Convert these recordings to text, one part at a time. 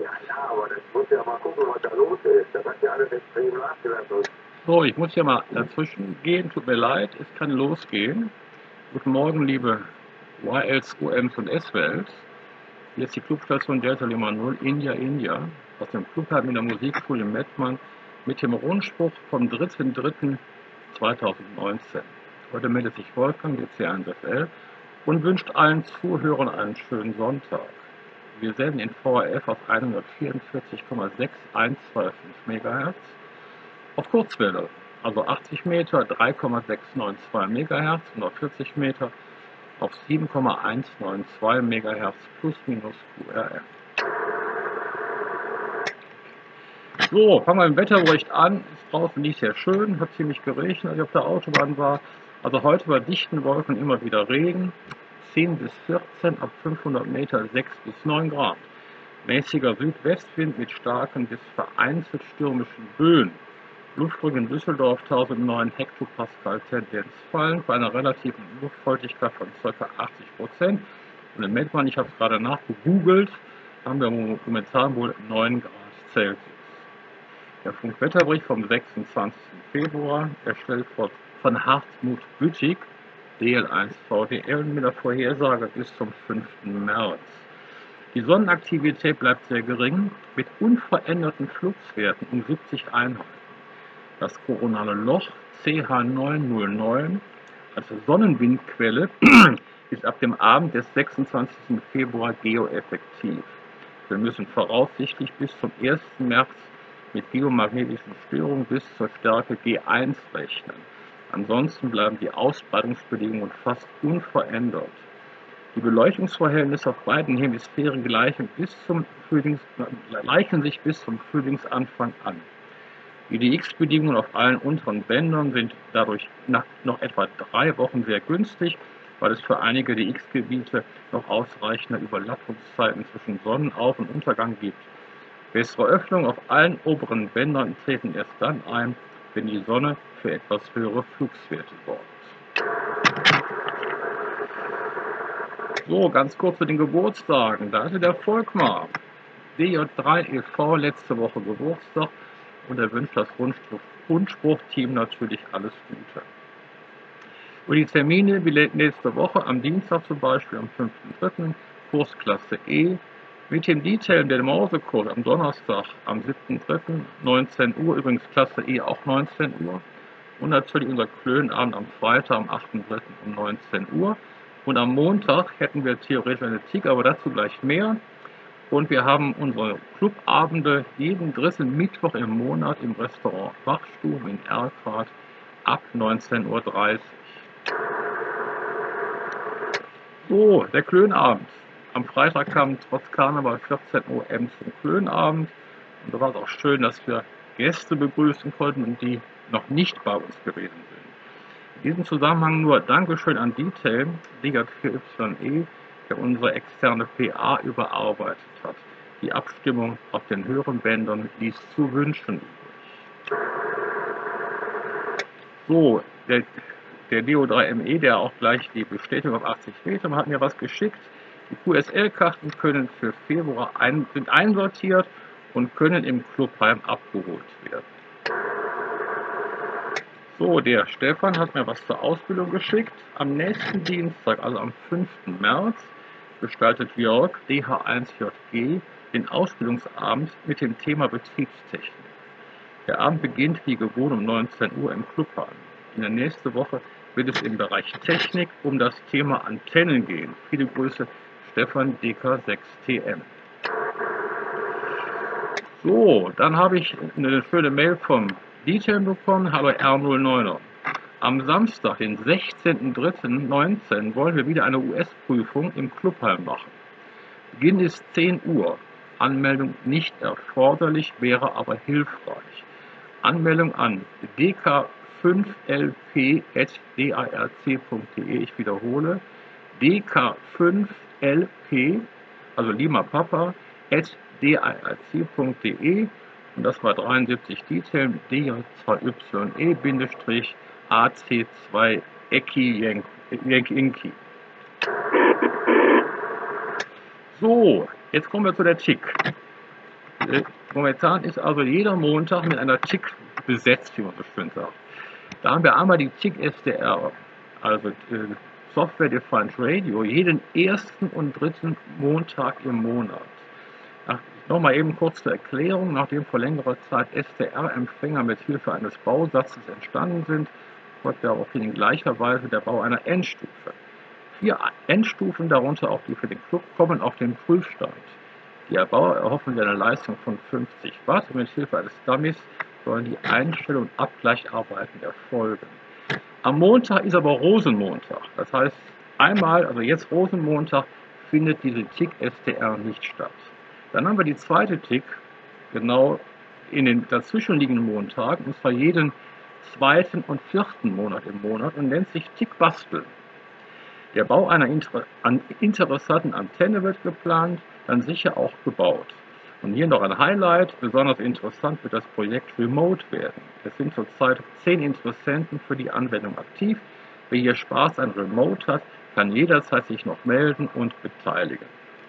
Ja, aber das muss ja mal gucken, was da los ist. Das hat ja alles extrem nachgelassen. So, ich muss hier mal dazwischen gehen. Tut mir leid, es kann losgehen. Guten Morgen, liebe YLs, OMs und S-Wels. Hier ist die Clubstation Delta Lima 0, India, India, aus dem Clubheim in der Musikschule Mettmann mit dem Rundspruch vom 3.3.2019. Heute meldet sich Wolfgang, DC1FL, und wünscht allen Zuhörern einen schönen Sonntag. Wir senden in VHF auf 144,6125 MHz, auf Kurzwelle, also 80 Meter 3,692 MHz und auf 40 Meter auf 7,192 MHz plus minus QRM. So, fangen wir im Wetterbericht an. Ist draußen nicht sehr schön, hat ziemlich geregnet, als ich auf der Autobahn war. Also heute bei dichten Wolken immer wieder Regen. 10 bis 14, ab 500 Meter 6 bis 9 Grad. Mäßiger Südwestwind mit starken bis vereinzelt stürmischen Böen. Luftdruck in Düsseldorf 1009 Hektopascal Tendenz fallend bei einer relativen Luftfeuchtigkeit von ca. 80%. Und in Mettmann, ich habe es gerade nachgegoogelt, haben wir momentan wohl 9 Grad Celsius. Der Funkwetterbericht vom 26. Februar, erstellt von Hartmut Büttig, DL1 VDL, mit der Vorhersage bis zum 5. März. Die Sonnenaktivität bleibt sehr gering, mit unveränderten Fluxwerten um 70 Einheiten. Das koronale Loch CH909 als Sonnenwindquelle ist ab dem Abend des 26. Februar geoeffektiv. Wir müssen voraussichtlich bis zum 1. März mit geomagnetischen Störungen bis zur Stärke G1 rechnen. Ansonsten bleiben die Ausbreitungsbedingungen fast unverändert. Die Beleuchtungsverhältnisse auf beiden Hemisphären gleichen sich bis zum Frühlingsanfang an. Die DX-Bedingungen auf allen unteren Bändern sind dadurch nach noch etwa 3 Wochen sehr günstig, weil es für einige DX-Gebiete noch ausreichende Überlappungszeiten zwischen Sonnenauf- und Untergang gibt. Bessere Öffnungen auf allen oberen Bändern treten erst dann ein, wenn die Sonne für etwas höhere Fluxwerte sorgt. So, ganz kurz zu den Geburtstagen. Da hatte der Volkmar DJ3 e.V. letzte Woche Geburtstag und er wünscht das Rundspruchteam natürlich alles Gute. Über die Termine wie nächste Woche, am Dienstag zum Beispiel, am 5.3. Kursklasse E, mit dem Detail der Morsecode am Donnerstag, am 7.3. 19 Uhr, übrigens Klasse E auch 19 Uhr. Und natürlich unser Klönabend am Freitag, am 8.3. um 19 Uhr. Und am Montag hätten wir theoretisch eine TIG, aber dazu gleich mehr. Und wir haben unsere Clubabende jeden dritten Mittwoch im Monat im Restaurant Wachstuben in Erkrath ab 19:30 Uhr. So, der Klönabend. Am Freitag kam trotz Karneval 14 Uhr zum Klönabend. Und da war es auch schön, dass wir Gäste begrüßen konnten und die noch nicht bei uns gewesen sind. In diesem Zusammenhang nur Dankeschön an Detail, Liga4YE, der unsere externe PA überarbeitet hat. Die Abstimmung auf den höheren Bändern ließ zu wünschen übrig. So, der DO3ME, der auch gleich die Bestätigung auf 80 Meter hat mir was geschickt. Die QSL-Karten können für Februar sind einsortiert und können im Clubheim abgeholt werden. So, der Stefan hat mir was zur Ausbildung geschickt. Am nächsten Dienstag, also am 5. März, gestaltet Jörg DH1JG den Ausbildungsabend mit dem Thema Betriebstechnik. Der Abend beginnt wie gewohnt um 19 Uhr im Clubheim. In der nächsten Woche wird es im Bereich Technik um das Thema Antennen gehen. Viele Grüße, Stefan DK6TM. So, dann habe ich eine schöne Mail vom Detail bekommen. Hallo R09er. Am Samstag, den 16.03.19, wollen wir wieder eine US-Prüfung im Clubheim machen. Beginn ist 10 Uhr. Anmeldung nicht erforderlich, wäre aber hilfreich. Anmeldung an dk5lp@darc.de. Ich wiederhole, dk5lp, also Lima Papa, @darc.de. Und das war 73 Detail DJ2YE-AC2 Eki Yankee. So, jetzt kommen wir zu der TIC. Momentan ist also jeder Montag mit einer TIC besetzt, wie man so schön sagt. Da haben wir einmal die TIC SDR, also Software Defined Radio, jeden ersten und dritten Montag im Monat. Nochmal eben kurz zur Erklärung: Nachdem vor längerer Zeit SDR-Empfänger mit Hilfe eines Bausatzes entstanden sind, folgt daraufhin in gleicher Weise der Bau einer Endstufe. 4 Endstufen, darunter auch die für den Club, kommen auf den Prüfstand. Die Erbauer erhoffen sich eine Leistung von 50 Watt und mit Hilfe eines Dummies sollen die Einstellung und Abgleicharbeiten erfolgen. Am Montag ist aber Rosenmontag. Das heißt, einmal, also jetzt Rosenmontag, findet diese TIC SDR nicht statt. Dann haben wir die zweite TIC, genau in den dazwischenliegenden Montagen, und zwar jeden zweiten und vierten Monat im Monat, und nennt sich TIC Basteln. Der Bau einer interessanten Antenne wird geplant, dann sicher auch gebaut. Und hier noch ein Highlight: Besonders interessant wird das Projekt Remote werden. Es sind zurzeit 10 Interessenten für die Anwendung aktiv. Wer hier Spaß an Remote hat, kann jederzeit sich noch melden und beteiligen.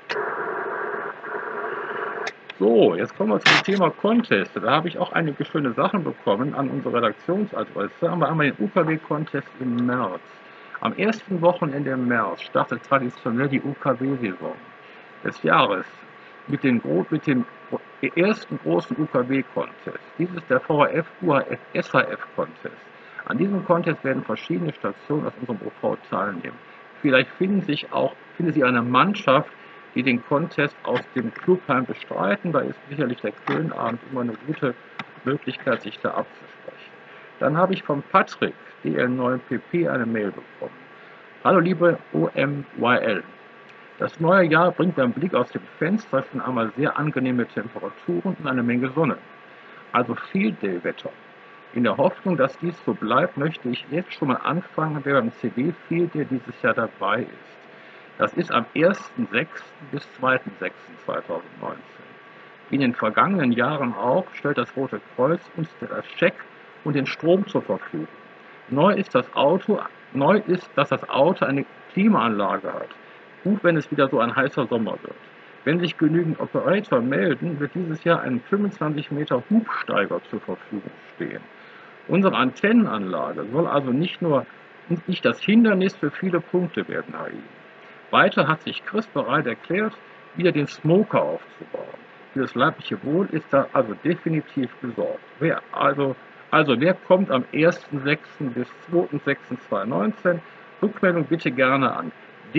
So, jetzt kommen wir zum Thema Contest. Da habe ich auch einige schöne Sachen bekommen an unsere Redaktionsadresse. Da haben wir einmal den UKW-Contest im März. Am ersten Wochenende im März startet traditionell die UKW-Saison des Jahres mit dem ersten großen UKW-Contest. Dies ist der VHF-UHF-SHF-Contest. An diesem Contest werden verschiedene Stationen aus unserem OV teilnehmen. Vielleicht findet sich eine Mannschaft, die den Contest aus dem Clubheim bestreiten. Da ist sicherlich der Kölnabend immer eine gute Möglichkeit, sich da abzusprechen. Dann habe ich von Patrick, DL9PP, eine Mail bekommen. Hallo liebe OMYL. Das neue Jahr bringt beim Blick aus dem Fenster schon einmal sehr angenehme Temperaturen und eine Menge Sonne. Also Field Day Wetter. In der Hoffnung, dass dies so bleibt, möchte ich jetzt schon mal anfangen, wer beim CB Field Day dieses Jahr dabei ist. Das ist am 1.6. bis 2.6.2019. Wie in den vergangenen Jahren auch, stellt das Rote Kreuz uns das Scheck und den Strom zur Verfügung. Neu ist, dass das Auto eine Klimaanlage hat. Gut, wenn es wieder so ein heißer Sommer wird. Wenn sich genügend Operator melden, wird dieses Jahr ein 25 Meter Hubsteiger zur Verfügung stehen. Unsere Antennenanlage soll also nicht das Hindernis für viele Punkte werden, HI. Weiter hat sich Chris bereit erklärt, wieder den Smoker aufzubauen. Für das leibliche Wohl ist da also definitiv gesorgt. Wer kommt am 1.6. bis 2.6.2019? Rückmeldung bitte gerne an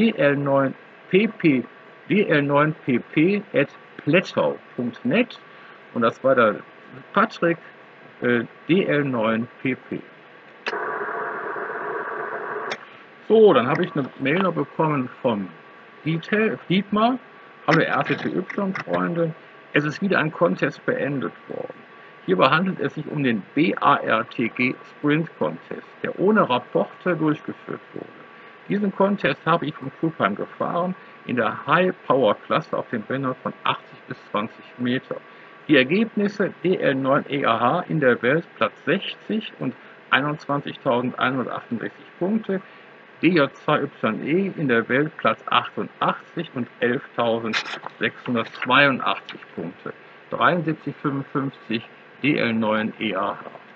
dl9pp@plättau.net, und das war der Patrick, DL9pp. So, dann habe ich eine Mail noch bekommen vom Dietmar. Hallo RTTY-Freunde, es ist wieder ein Contest beendet worden. Hierbei handelt es sich um den BARTG Sprint Contest, der ohne Rapporte durchgeführt wurde. Diesen Contest habe ich vom Clubheim gefahren, in der High-Power-Klasse auf den Bändern von 80 bis 20 Meter. Die Ergebnisse: DL9EAH in der Welt Platz 60 und 21.168 Punkte, DJ2YE in der Welt Platz 88 und 11.682 Punkte, 73,55 DL9EAH.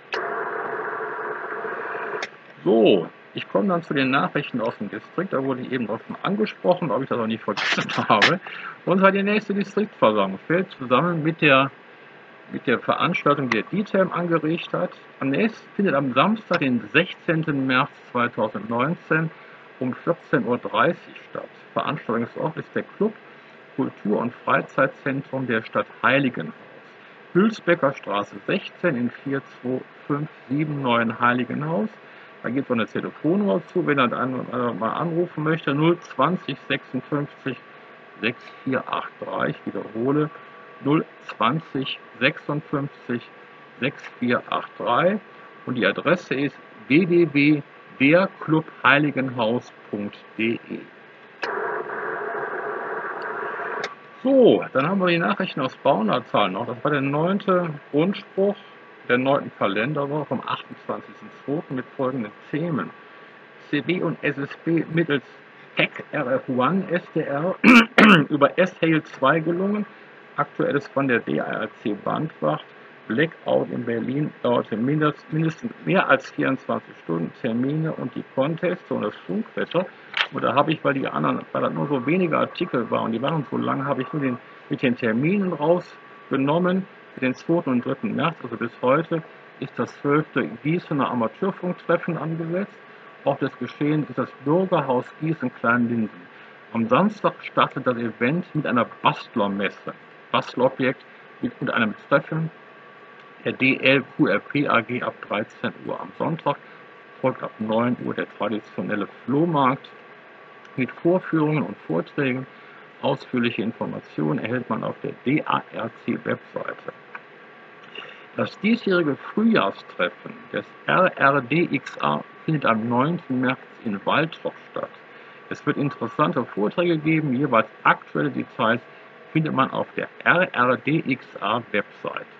So, ich komme dann zu den Nachrichten aus dem Distrikt. Da wurde ich eben offen angesprochen, ob ich das auch nicht vergessen habe. Und zwar die nächste Distriktversammlung fällt zusammen mit der Veranstaltung, die der DTEM angeregt hat. Findet am Samstag, den 16. März 2019 um 14.30 Uhr statt. Veranstaltungsort ist der Club Kultur- und Freizeitzentrum der Stadt Heiligenhaus, Hülsbecker Straße 16 in 42579 Heiligenhaus. Da gibt es eine Telefonnummer zu, wenn er mal anrufen möchte: 020 56 6483. Ich wiederhole: 020 56 6483, und die Adresse ist www.derclubheiligenhaus.de. So, dann haben wir die Nachrichten aus Baunatal noch. Das war der 9. Grundspruch der 9. Kalenderwoche vom 28.02. mit folgenden Themen: CB und SSB mittels PEC RF1 SDR über S-Hail 2 gelungen. Aktuell ist von der DARC Bandwacht Blackout in Berlin dauerte mindestens mehr als 24 Stunden Termine und die Conteste und das Funkwetter. Und da habe ich, weil das nur so wenige Artikel waren und die waren so lang, habe ich nur mit den Terminen rausgenommen. Für den 2. und 3. März, also bis heute, ist das 12. Gießener Amateurfunktreffen angesetzt. Auch das Geschehen ist das Bürgerhaus Gießen Kleinlinden. Am Samstag startet das Event mit einer Bastlermesse. Bastelobjekt mit einem Treffen der DLQRP AG ab 13 Uhr. Am Sonntag folgt ab 9 Uhr der traditionelle Flohmarkt mit Vorführungen und Vorträgen. Ausführliche Informationen erhält man auf der DARC-Webseite. Das diesjährige Frühjahrstreffen des RRDXA findet am 9. März in Waltrop statt. Es wird interessante Vorträge geben, jeweils aktuelle Details findet man auf der RRDXA-Webseite.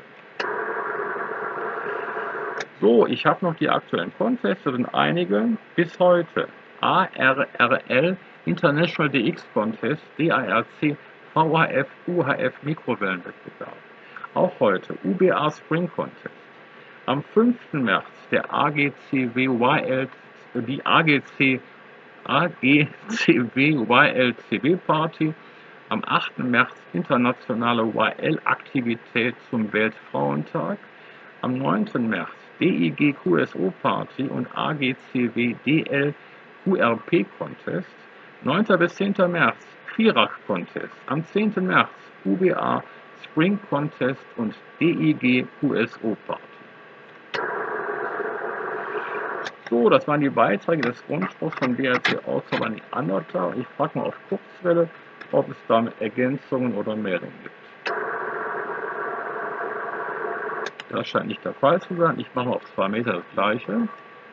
So, ich habe noch die aktuellen Contests, das sind einige. Bis heute ARRL International DX Contest, DARC VHF UHF Mikrowellenwettbewerb. Auch heute UBA Spring Contest. Am 5. März der die AGCW-YLCB Party. Am 8. März internationale YL-Aktivität zum Weltfrauentag. Am 9. März DIG QSO Party und AGCW DL QRP Contest. 9. bis 10. März Vierach Contest. Am 10. März UBA Spring Contest und DIG QSO Party. So, das waren die Beiträge des Rundspruchs von BRC Ausverband Neandertal. Ich frage mal auf Kurzwelle, ob es damit Ergänzungen oder Meldungen gibt. Das scheint nicht der Fall zu sein. Ich mache mal auf 2 Meter das gleiche.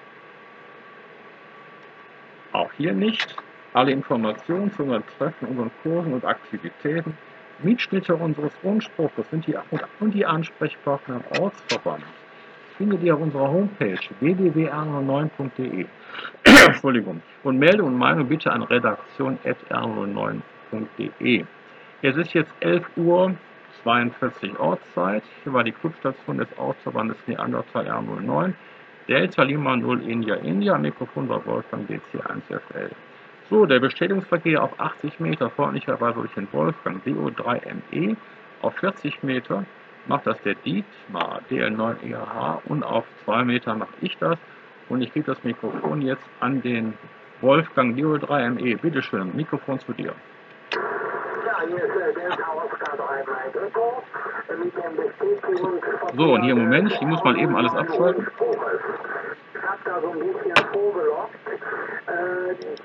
Auch hier nicht. Alle Informationen zu unseren Treffen, unseren Kursen und Aktivitäten, Mitschnitte unseres Rundspruchs und die Ansprechpartner im Ortsverband findet ihr auf unserer Homepage www.r09.de. Entschuldigung. Und Melde und Meinung bitte an redaktion@r09.de. Es ist jetzt 11:42 Uhr Ortszeit. Hier war die Clubstation des Ortsverbandes Neandertal R09. Delta Lima 0 India. Mikrofon war Wolfgang DC1FL. So, der Bestätigungsverkehr auf 80 Meter freundlicherweise durch den Wolfgang DO3ME. Auf 40 Meter macht das der Dietmar DL9EH und auf 2 Meter mache ich das. Und ich gebe das Mikrofon jetzt an den Wolfgang DO3ME. Bitte schön, Mikrofon zu dir. So, und hier im Moment, hier muss man eben alles abschalten. Ich habe da so ein bisschen